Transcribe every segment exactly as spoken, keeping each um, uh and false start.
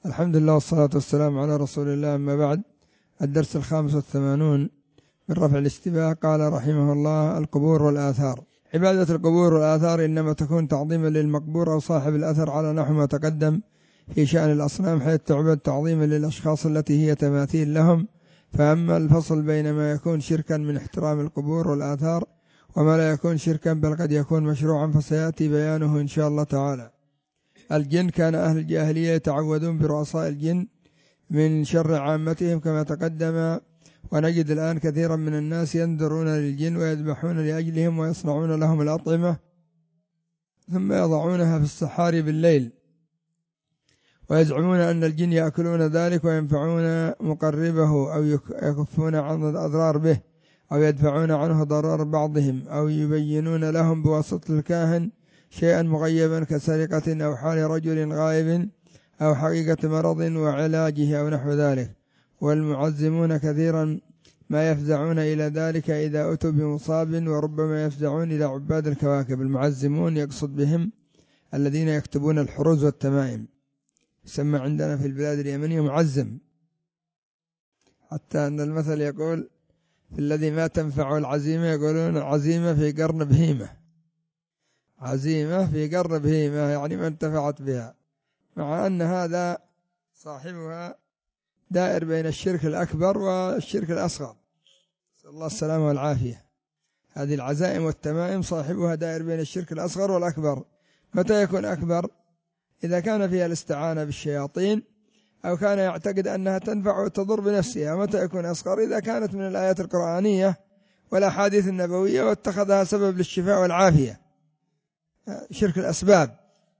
الحمد لله والصلاة والسلام على رسول الله، أما بعد. الدرس الخامس والثمانون من رفع الاشتباه. قال رحمه الله: القبور والآثار. عبادة القبور والآثار إنما تكون تعظيما للمقبور أو صاحب الأثر على نحو ما تقدم في شأن الأصنام، حيث تعبد تعظيما للأشخاص التي هي تماثيل لهم. فأما الفصل بين ما يكون شركا من احترام القبور والآثار وما لا يكون شركا بل قد يكون مشروعا فسيأتي بيانه إن شاء الله تعالى. الجن: كان أهل الجاهلية يتعوذون برؤساء الجن من شر عامتهم كما تقدم، ونجد الآن كثيرا من الناس ينذرون للجن ويذبحون لأجلهم ويصنعون لهم الأطعمة ثم يضعونها في السحار بالليل، ويزعمون أن الجن يأكلون ذلك وينفعون مقربه أو يكفون عن الأضرار به أو يدفعون عنه ضرر بعضهم أو يبينون لهم بواسطة الكاهن شيئا مغيبا كسرقة أو حال رجل غائب أو حقيقة مرض وعلاجه أو نحو ذلك. والمعزمون كثيرا ما يفزعون إلى ذلك إذا أتوا بمصاب، وربما يفزعون إلى عباد الكواكب. المعزمون يقصد بهم الذين يكتبون الحروز والتمائم، يسمى عندنا في البلاد اليمنية معزم، حتى أن المثل يقول في الذي ما تنفع العزيمة يقولون عزيمة في قرن بهيمة، عزيمة في قرن بهيمة يعني ما انتفعت بها، مع أن هذا صاحبها دائر بين الشرك الأكبر والشرك الأصغر، نسأل الله السلامة والعافية. هذه العزائم والتمائم صاحبها دائر بين الشرك الأصغر والأكبر. متى يكون أكبر؟ إذا كان فيها الاستعانة بالشياطين أو كان يعتقد أنها تنفع وتضر بنفسها. متى يكون أصغر؟ إذا كانت من الآيات القرآنية والأحاديث النبوية واتخذها سبب للشفاء والعافية، شرك الأسباب.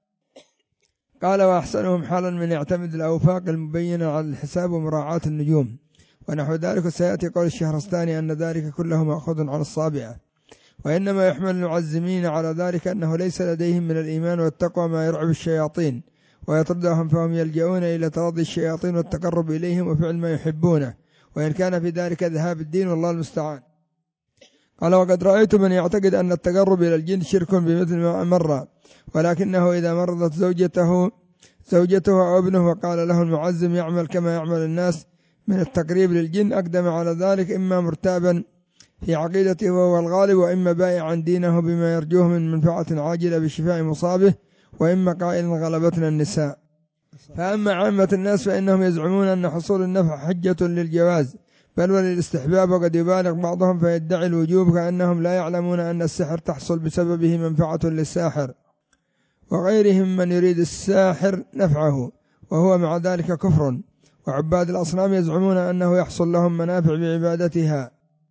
قال: وأحسنهم حالا من يعتمد الأوفاق المبينة على الحساب ومراعاة النجوم ونحو ذلك. وسيأتي قول الشهرستاني أن ذلك كله مأخوذ عن الصابعة. وإنما يحمل المعزمين على ذلك أنه ليس لديهم من الإيمان والتقوى ما يرعب الشياطين ويطردهم، فهم يلجؤون إلى تراضي الشياطين والتقرب إليهم وفعل ما يحبونه، وإن كان في ذلك ذهاب الدين والله المستعان. قال: وقد رأيت من يعتقد أن التقرب إلى الجن شرك بمثل ما مر، ولكنه إذا مرضت زوجته زوجته أو ابنه وقال له المعزم يعمل كما يعمل الناس من التقريب للجن، أقدم على ذلك، إما مرتابا في عقيدته وهو الغالب، وإما بائعا دينه بما يرجوه من منفعة عاجلة بشفاء مصابه، وإما قائلا غلبتنا النساء. فأما عامة الناس فإنهم يزعمون أن حصول النفع حجة للجواز بل وللاستحباب، وقد يبالغ بعضهم فيدعي الوجوب كأنهم لا يعلمون أن السحر تحصل بسببه منفعة للساحر وغيرهم من يريد الساحر نفعه، وهو مع ذلك كفر. وعباد الأصنام يزعمون أنه يحصل لهم منافع بعبادتها،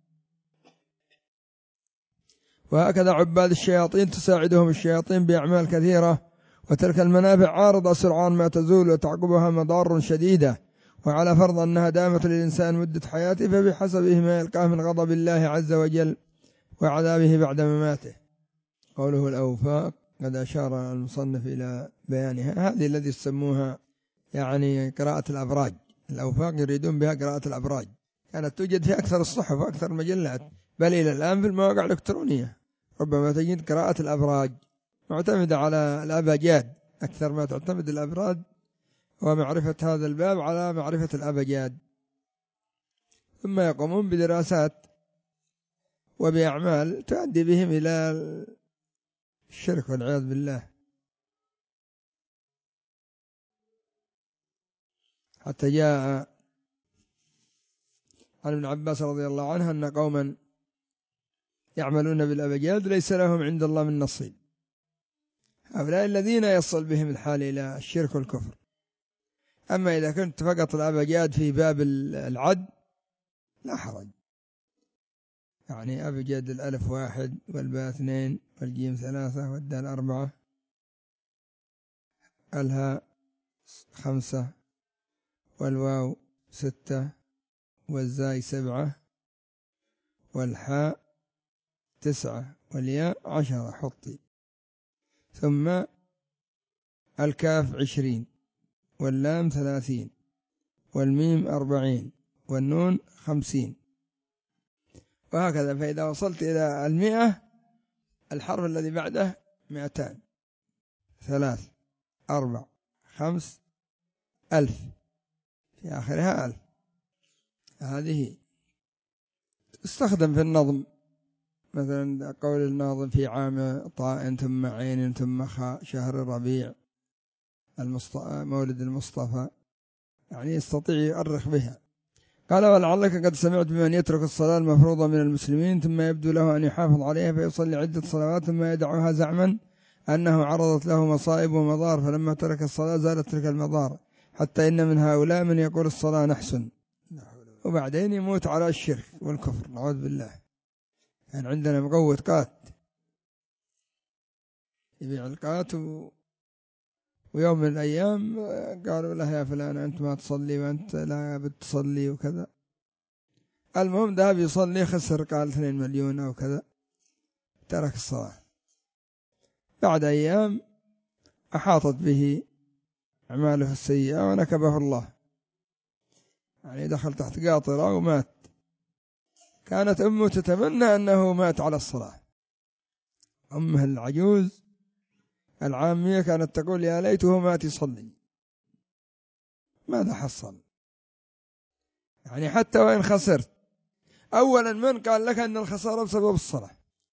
وهكذا عباد الشياطين تساعدهم الشياطين بأعمال كثيرة، وتلك المنافع عارضة سرعان ما تزول وتعقبها مضار شديدة. وعلى فرض أنها دامت للإنسان مدة حياته فبحسبه ما يلقاه من غضب الله عز وجل وعذابه بعد مماته. قوله الأوفاق قد أشار المصنف إلى بيانها، هذه الذي يسموها يعني قراءة الأبراج. الأوفاق يريدون بها قراءة الأبراج، كانت توجد في أكثر الصحف وأكثر المجلات، بل إلى الآن في المواقع الإلكترونية ربما تجد قراءة الأبراج معتمدة على الأبجاد أكثر ما تعتمد الأبراج، ومعرفة هذا الباب على معرفة الأبجاد، ثم يقومون بدراسات وبأعمال تؤدي بهم إلى الشرك والعياذ بالله. حتى جاء عن ابن عباس رضي الله عنه أن قوما يعملون بالأبجاد ليس لهم عند الله من نصيب. هؤلاء الذين يصل بهم الحال إلى الشرك والكفر. أما إذا كنت فقط الأبجاد في باب العد لا حرج، يعني أبجد الألف واحد والباء اثنين والجيم ثلاثة والدال أربعة، الهاء خمسة والواو ستة والزاي سبعة والحاء تسعة والياء عشرة حطي، ثم الكاف عشرين واللام ثلاثين والميم أربعين والنون خمسين، وهكذا. فإذا وصلت إلى المئة الحرف الذي بعده مئتان، ثلاث أربع خمس ألف، في آخرها ألف. هذه استخدم في النظم، مثلا قول الناظم في عام طاء ثم عين ثم خاء شهر ربيع مولد المصطفى، يعني يستطيع يؤرخ بها. قال ولعلك قد سمعت بمن يترك الصلاة المفروضة من المسلمين ثم يبدو له أن يحافظ عليها فيصلي عدة صلوات ثم يدعها زعما أنه عرضت له مصائب ومضار، فلما ترك الصلاة زالت تلك المضار، حتى إن من هؤلاء من يقول الصلاة نحسن وبعدين يموت على الشرك والكفر، نعوذ بالله. يعني عندنا مقوت قات يبيع القات و... ويوم من الأيام قالوا له يا فلان أنت ما تصلي وأنت لا بتصلي وكذا. المهم ذهب يصلي خسر قال اثنين مليون أو كذا، ترك الصلاة. بعد أيام أحاطت به أعماله السيئة ونكبه الله، يعني دخل تحت قاطرة ومات. كانت أمه تتمنى أنه مات على الصلاة، أمه العجوز العامية كانت تقول يا ليته مات يصلي. ماذا حصل؟ يعني حتى وإن خسرت، أولا من قال لك أن الخسارة بسبب الصلاة؟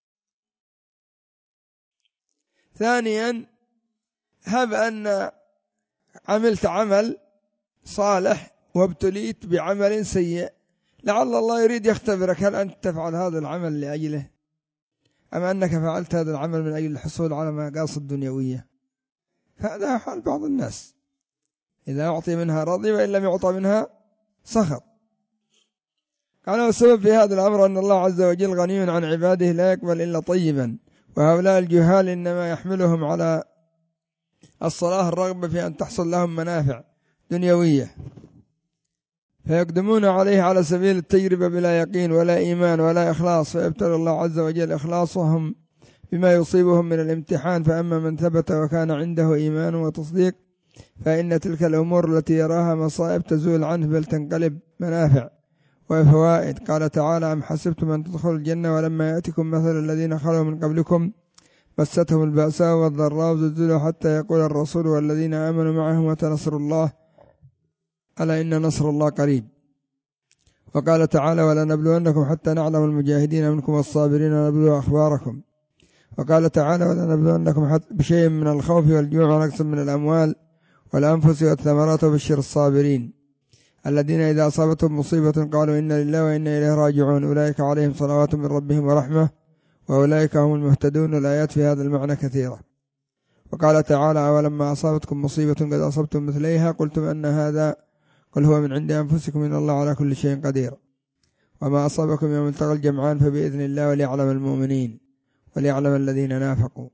ثانيا هب أن عملت عمل صالح وابتليت بعمل سيء، لعل الله يريد يختبرك هل أنت تفعل هذا العمل لأجله أم أنك فعلت هذا العمل من أجل الحصول على مقاصد دنيوية. فهذا حال بعض الناس، إذا أعطي منها رضي وإن لم يعطى منها سخط. قال والسبب في هذا الأمر أن الله عز وجل غني عن عباده لا يقبل إلا طيبا، وهؤلاء الجهال إنما يحملهم على الصلاة الرغبة في أن تحصل لهم منافع دنيوية، فيقدمون عليه على سبيل التجربة بلا يقين ولا إيمان ولا إخلاص، فيبتلى الله عز وجل إخلاصهم بما يصيبهم من الامتحان. فأما من ثبت وكان عنده إيمان وتصديق فإن تلك الأمور التي يراها مصائب تزول عنه بل تنقلب منافع وفوائد. قال تعالى أم حسبتم أن تدخلوا الجنة ولما يأتكم مثل الذين خلوا من قبلكم مستهم البأساء والضراء وزلزلوا حتى يقول الرسول والذين آمنوا معه متى نصر الله ألا إن نصر الله قريب. وقال تعالى ولنبلونكم حتى نعلم المجاهدين منكم والصابرين ونبلو أخباركم. وقال تعالى ولنبلونكم بشيء من الخوف والجوع ونقص من الأموال والأنفس والثمرات وبشر الصابرين الذين إذا أصابتهم مصيبة قالوا إنا لله وإنا إليه راجعون أولئك عليهم صلوات من ربهم ورحمة وأولئك هم المهتدون. الآيات في هذا المعنى كثيرة. وقال تعالى ولما أصابتكم مصيبة قد أصبتم مثليها قلتم أن هذا قل هو من عند أنفسكم إن الله على كل شيء قدير. وما أصابكم يوم التقى الجمعان فبإذن الله وليعلم المؤمنين وليعلم الذين نافقوا.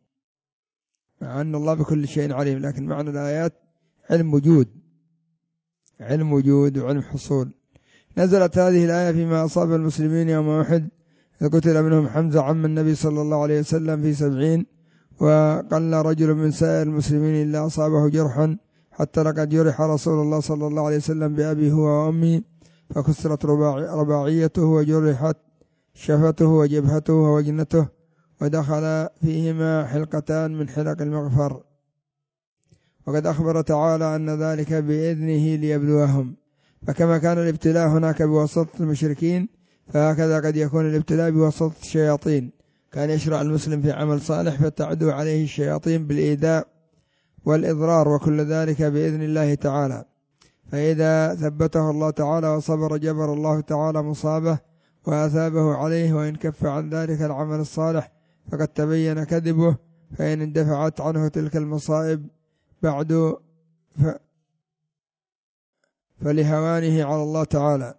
مع أن الله بكل شيء عليم، لكن معنى الآيات علم وجود، علم وجود وعلم حصول. نزلت هذه الآية فيما أصاب المسلمين يوم أحد، قتل منهم حمزة عم النبي صلى الله عليه وسلم في سبعين، وقل رجل من سائر المسلمين إلا أصابه جرحا، حتى لقد جرح رسول الله صلى الله عليه وسلم بأبي هو وأمي فكسرت رباعيته وجرحت شفته وجبهته ووجنته ودخل فيهما حلقتان من حلق المغفر. وقد أخبر تعالى أن ذلك بإذنه ليبلوهم، فكما كان الابتلاء هناك بواسطة المشركين فهكذا قد يكون الابتلاء بواسطة الشياطين. كان يشرع المسلم في عمل صالح فتعدو عليه الشياطين بالإيذاء والإضرار، وكل ذلك بإذن الله تعالى. فإذا ثبته الله تعالى وصبر جبر الله تعالى مصابه وأثابه عليه، وإن كف عن ذلك العمل الصالح فقد تبين كذبه، فإن اندفعت عنه تلك المصائب بعد ف... فلهوانه على الله تعالى.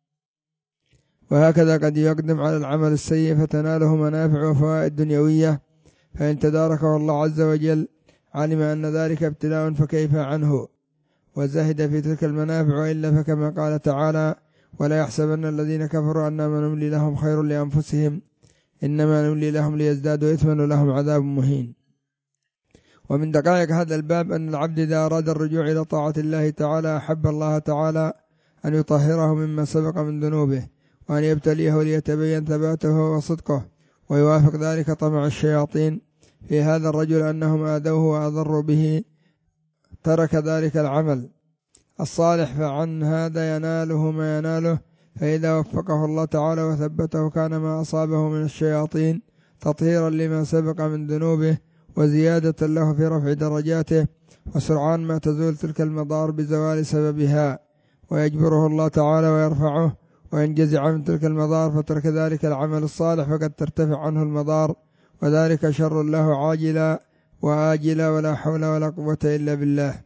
وهكذا قد يقدم على العمل السيء فتناله منافع وفوائد دنيوية، فإن تداركه الله عز وجل علم أن ذلك ابتلاء فكيف عنه وزهد في تلك المنافع، وإلا فكما قال تعالى ولا يحسبن الذين كفروا أنما نملي لهم خير لأنفسهم إنما نملي لهم ليزدادوا إثما ولهم عذاب مهين. ومن دقائق هذا الباب أن العبد إذا أراد الرجوع إلى طاعة الله تعالى أحب الله تعالى أن يطهره مما سبق من ذنوبه، وأن يبتليه ليتبين ثباته وصدقه، ويوافق ذلك طمع الشياطين في هذا الرجل أنهم آذوه وأضروا به، ترك ذلك العمل الصالح فعن هذا يناله ما يناله، فإذا وفقه الله تعالى وثبته كان ما أصابه من الشياطين تطهيرا لما سبق من ذنوبه وزيادة له في رفع درجاته، وسرعان ما تزول تلك المضار بزوال سببها، ويجبره الله تعالى ويرفعه وينجزع من تلك المضار، فترك ذلك العمل الصالح فقد ترتفع عنه المضار، وذلك شر له عاجلا وآجلا، ولا حول ولا قوة إلا بالله.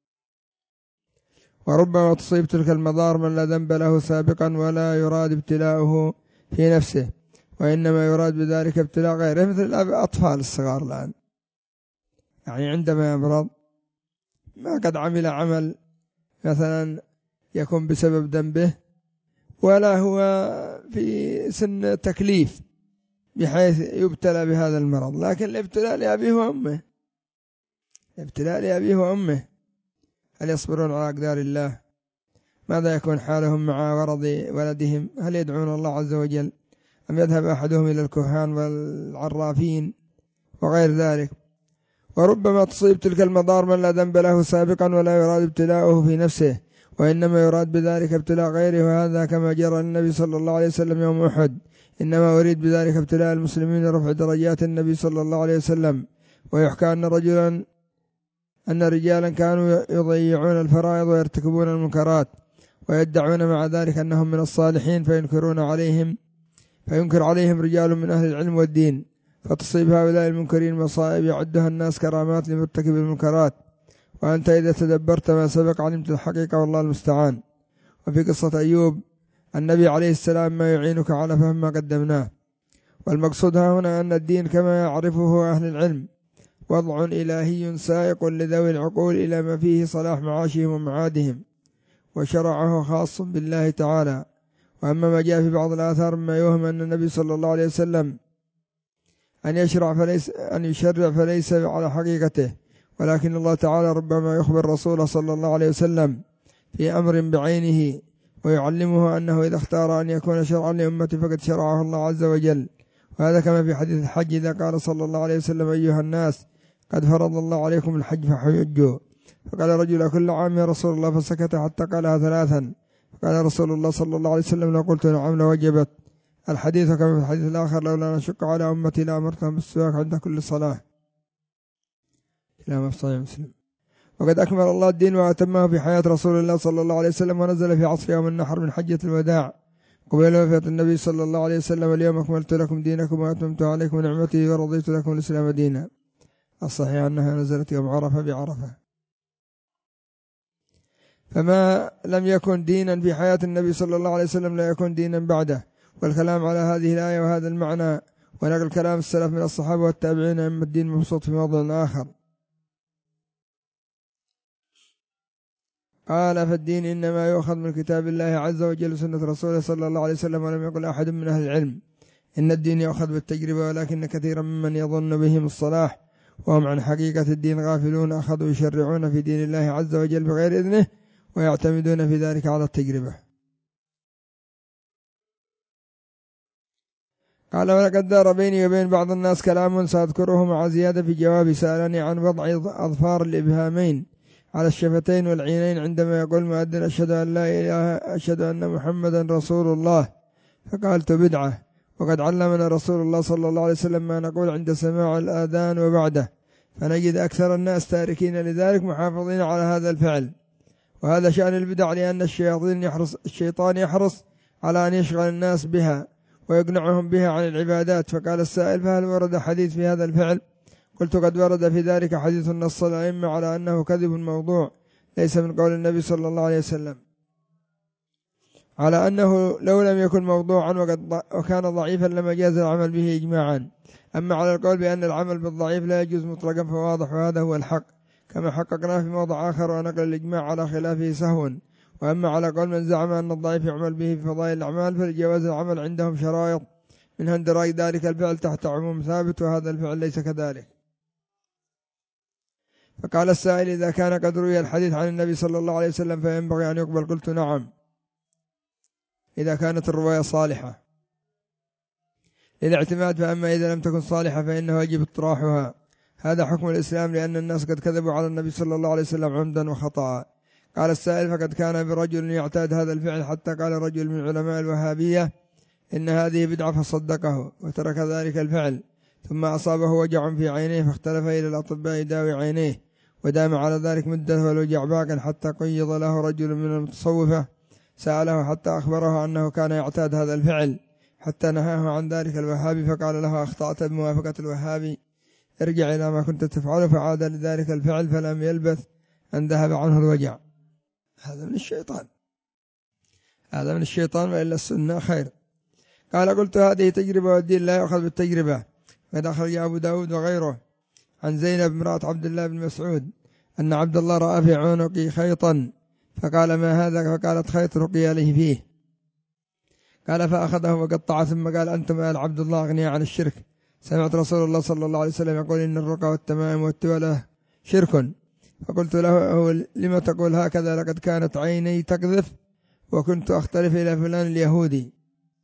وربما تصيب تلك المضار من لا ذنب له سابقا ولا يراد ابتلاؤه في نفسه، وإنما يراد بذلك ابتلاء غيره، مثل الأطفال الصغار الآن، يعني عندما يمرض ما قد عمل عمل مثلا يكون بسبب ذنبه، ولا هو في سن تكليف بحيث يبتلى بهذا المرض، لكن الابتلاء لأبيه وأمه، الابتلاء لأبيه وأمه، هل يصبرون على أقدار الله؟ ماذا يكون حالهم مع ورد ولدهم؟ هل يدعون الله عز وجل أم يذهب أحدهم إلى الكهان والعرافين وغير ذلك؟ وربما تصيب تلك المضار من لا ذنب له سابقا ولا يراد ابتلاؤه في نفسه، وإنما يراد بذلك ابتلاء غيره، وهذا كما جرى للنبي صلى الله عليه وسلم يوم أحد، إنما أريد بذلك ابتلاء المسلمين رفع درجات النبي صلى الله عليه وسلم. ويحكى أن رجلا أن رجالا كانوا يضيعون الفرائض ويرتكبون المنكرات، ويدعون مع ذلك أنهم من الصالحين، فينكرون عليهم فينكر عليهم رجال من أهل العلم والدين، فتصيب هؤلاء المنكرين مصائب يعدها الناس كرامات لمرتكب المنكرات، وأنت إذا تدبرت ما سبق علمت الحقيقة، والله المستعان. وفي قصة أيوب النبي عليه السلام ما يعينك على فهم ما قدمناه. والمقصود هنا أن الدين كما يعرفه أهل العلم وضع إلهي سائق لذوي العقول إلى ما فيه صلاح معاشهم ومعادهم، وشرعه خاص بالله تعالى. وأما ما جاء في بعض الآثار مما يوهم أن النبي صلى الله عليه وسلم أن يشرع فليس أن يشرع فليس على حقيقته، ولكن الله تعالى ربما يخبر رسوله صلى الله عليه وسلم في أمر بعينه، ويعلمه أنه إذا اختار أن يكون شرعا لأمته فقد شرعه الله عز وجل. وهذا كما في حديث الحج إذا قال صلى الله عليه وسلم: أيها الناس قد فرض الله عليكم الحج فحجوا. فقال رجل: كل عام يا رسول الله؟ فسكت حتى قالها ثلاثا. فقال رسول الله صلى الله عليه وسلم: لو قلت نعم لوجبت. الحديث كما في الحديث الآخر: لولا نشق على أمتي لأمرتهم بالسواك عند كل صلاة. كلام في صحيح مسلم. وقد أكمل الله الدين وأتمه في حياة رسول الله صلى الله عليه وسلم، ونزل في عصر يوم النحر من حجة الوداع قبيل وفاة النبي صلى الله عليه وسلم: اليوم أكملت لكم دينكم وأتممت عليكم نعمتي ورضيت لكم الإسلام دينا. الصحيح أنها نزلت يوم عرفة بعرفة. فما لم يكن دينا في حياة النبي صلى الله عليه وسلم لا يكون دينا بعده. والكلام على هذه الآية وهذا المعنى ونقل كلام السلف من الصحابة والتابعين أما الدين مبسوط في موضع آخر. قال: فالدين إنما يؤخذ من كتاب الله عز وجل وسنة رسوله صلى الله عليه وسلم. ولم يقل أحد من أهل العلم إن الدين يؤخذ بالتجربة، ولكن كثيرا ممن يظن بهم الصلاح وهم عن حقيقة الدين غافلون أخذوا يشرعون في دين الله عز وجل بغير إذنه، ويعتمدون في ذلك على التجربة. قال: ولقد دار بيني وبين بعض الناس كلام سأذكره مع زيادة في جوابي. سألني عن وضع أظفار الإبهامين على الشفتين والعينين عندما يقول مؤذن: أشهد أن لا إله أشهد أن محمدا رسول الله، فقالت: بدعة. وقد علمنا رسول الله صلى الله عليه وسلم ما نقول عند سماع الآذان وبعده، فنجد أكثر الناس تاركين لذلك محافظين على هذا الفعل. وهذا شأن البدع، لأن الشياطين يحرص الشيطان يحرص على أن يشغل الناس بها ويقنعهم بها عن العبادات. فقال السائل: فهل ورد حديث في هذا الفعل؟ قلت: قد ورد في ذلك حديث نص الأئمة على أنه كذب موضوع ليس من قول النبي صلى الله عليه وسلم، على أنه لو لم يكن موضوعا وقد وكان ضعيفا لما جاز العمل به إجماعا. أما على القول بأن العمل بالضعيف لا يجوز مطلقا فواضح، وهذا هو الحق كما حققناه في موضع آخر، ونقل الإجماع على خلافه سهوا. وأما على قول من زعم أن الضعيف يعمل به في فضائل الأعمال، فلجواز العمل عندهم شرائط منها اندراج ذلك الفعل تحت عموم ثابت، وهذا الفعل ليس كذلك. فقال السائل: إذا كان قد روي الحديث عن النبي صلى الله عليه وسلم فينبغي أن يقبل؟ قلت: نعم، إذا كانت الرواية صالحة للاعتماد، فأما إذا لم تكن صالحة فإنه يجب اطراحها. هذا حكم الإسلام، لأن الناس قد كذبوا على النبي صلى الله عليه وسلم عمدا وخطأ، قال السائل: فقد كان برجل يعتاد هذا الفعل حتى قال رجل من علماء الوهابية إن هذه بدعة فصدقه وترك ذلك الفعل، ثم أصابه وجع في عينيه فاختلف إلى الأطباء يداوي عينيه، ودام على ذلك مدة والوجع باق حتى قيض له رجل من المتصوفة سأله حتى أخبره أنه كان يعتاد هذا الفعل حتى نهاه عن ذلك الوهابي، فقال له: أخطأت بموافقة الوهابي، ارجع إلى ما كنت تفعله، فعاد لذلك الفعل فلم يلبث أن ذهب عنه الوجع. هذا من الشيطان، هذا من الشيطان، وإلا السنة خير. قال: قلت: هذه تجربة والدين لا يأخذ بالتجربة. قد أخرج أبو داود وغيره عن زينب امرأة عبد الله بن مسعود أن عبد الله رأى في عنقي خيطا فقال: ما هذا؟ فقالت: خيط رقي له فيه. قال: فأخذه وقطع، ثم قال: أنتم آل عبد الله أغنياء عن الشرك، سمعت رسول الله صلى الله عليه وسلم يقول إن الرقى والتمائم والتولة شرك. فقلت له: لما تقول هكذا؟ لقد كانت عيني تقذف وكنت أختلف إلى فلان اليهودي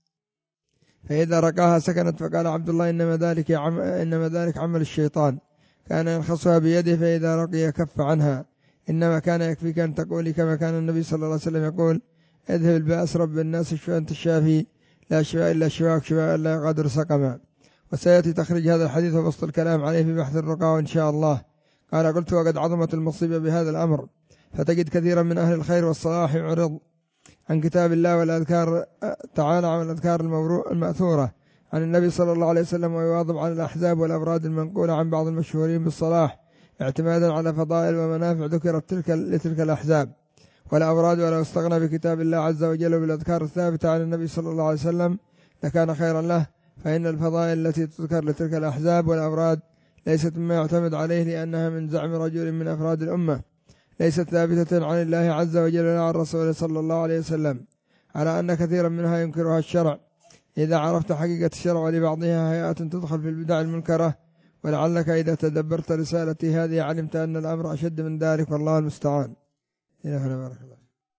فإذا رقاها سكنت. فقال عبد الله: إنما ذلك عم إنما ذلك عمل الشيطان، كان ينخصها بيده فإذا رقي كف عنها، إنما كان يكفيك أن تقولي كما كان النبي صلى الله عليه وسلم يقول: اذهب البأس رب الناس اشفى أنت الشافي لا شفاء إلا شفاك شفاء لا يغادر سقما. وسيأتي تخرج هذا الحديث وبسط الكلام عليه في بحث الرقى إن شاء الله. قال: قلت: وقد عظمت المصيبة بهذا الأمر، فتجد كثيرا من أهل الخير والصلاح يعرض عن كتاب الله والأذكار تعالى عن الأذكار المأثورة عن النبي صلى الله عليه وسلم، ويواظب على الأحزاب والأوراد المنقولة عن بعض المشهورين بالصلاح اعتمادا على فضائل ومنافع ذكرت تلك لتلك الأحزاب والأوراد، ولو استغنى بكتاب الله عز وجل بالأذكار الثابتة عن النبي صلى الله عليه وسلم لكان خيرا له، فإن الفضائل التي تذكر لتلك الأحزاب والأوراد ليست مما يعتمد عليه، لأنها من زعم رجل من أفراد الأمة، ليست ثابتة عن الله عز وجل ولا عن رسوله صلى الله عليه وسلم، على أن كثيرا منها ينكرها الشرع. إذا عرفت حقيقة الشرع ولبعضها هيئات تدخل في البدع المنكرة، ولعلك إذا تدبرت رسالتي هذه علمت أن الأمر أشد من ذلك، والله المستعان. إلى هنا بارك الله.